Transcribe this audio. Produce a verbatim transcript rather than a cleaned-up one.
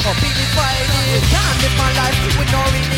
Feeling Friday, can't live my life with no regret.